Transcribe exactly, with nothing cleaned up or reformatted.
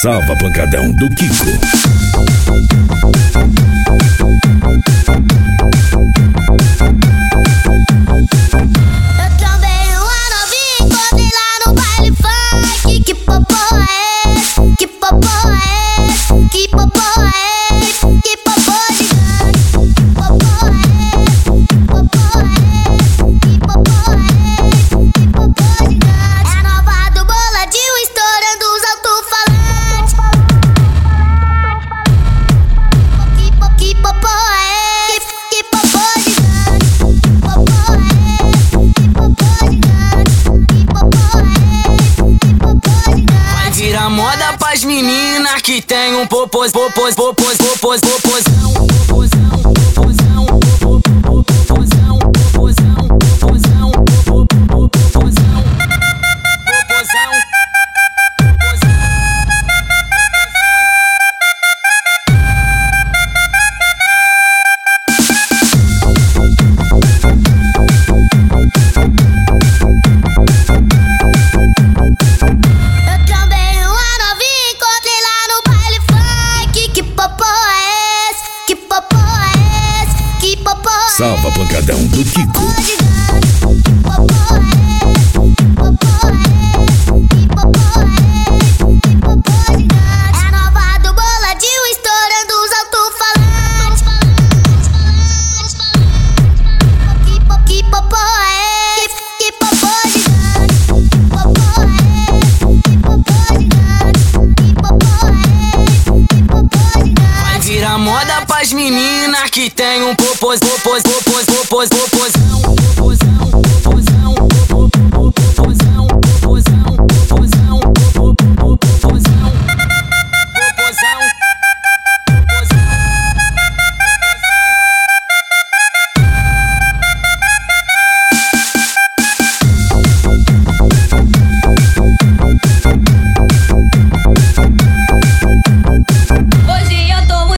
Salva Pancadão do Kiko. Moda pras meninas que tem um popos, popos, popos, popos, popozão, popozão, popozão, popozão, popozão, popozão, popozão, popozão. Salva Pancadão do Kiko. É nova do boladinho, estourando os alto-falantes. Que popô é esse? Que popô gigante? Que popô é esse? Que popô gigante? Que popô é esse? Que popô gigante? Vai virar moda pras meninas que tem um popos, popos, popos,